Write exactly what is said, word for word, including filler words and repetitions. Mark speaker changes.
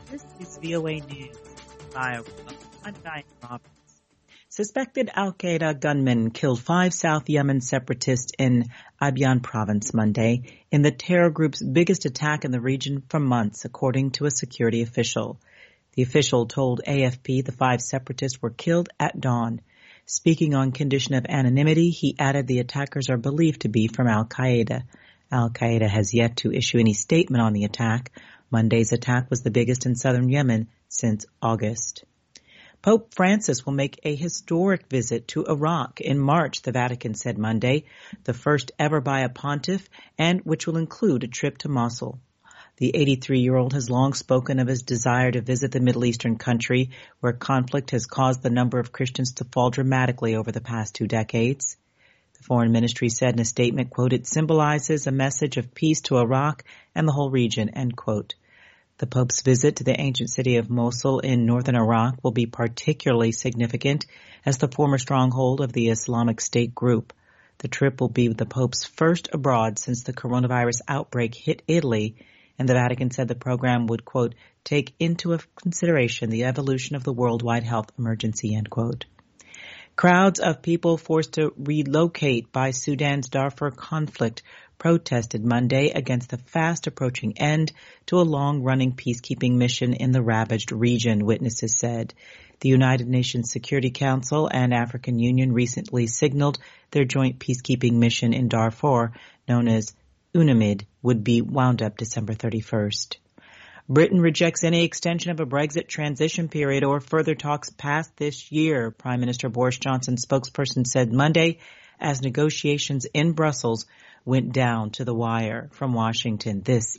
Speaker 1: This is V O A News. I'm Diane Roberts. Suspected al-Qaeda gunmen killed five South Yemen separatists in Abyan province Monday in the terror group's biggest attack in the region for months, according to a security official. The official told A F P the five separatists were killed at dawn. Speaking on condition of anonymity, he added the attackers are believed to be from al-Qaeda. Al-Qaeda has yet to issue any statement on the attack. Monday's attack was the biggest in southern Yemen since August. Pope Francis will make a historic visit to Iraq in March, the Vatican said Monday, the first ever by a pontiff, and which will include a trip to Mosul. The eighty-three-year-old has long spoken of his desire to visit the Middle Eastern country, where conflict has caused the number of Christians to fall dramatically over the past two decades. The Foreign Ministry said in a statement, quote, it symbolizes a message of peace to Iraq and the whole region, end quote. The Pope's visit to the ancient city of Mosul in northern Iraq will be particularly significant as the former stronghold of the Islamic State group. The trip will be the Pope's first abroad since the coronavirus outbreak hit Italy, and the Vatican said the program would, quote, take into consideration the evolution of the worldwide health emergency, end quote. Crowds of people forced to relocate by Sudan's Darfur conflict protested Monday against the fast-approaching end to a long-running peacekeeping mission in the ravaged region, witnesses said. The United Nations Security Council and African Union recently signaled their joint peacekeeping mission in Darfur, known as UNAMID, would be wound up December thirty-first. Britain rejects any extension of a Brexit transition period or further talks past this year, Prime Minister Boris Johnson's spokesperson said Monday, as negotiations in Brussels went down to the wire. From Washington, this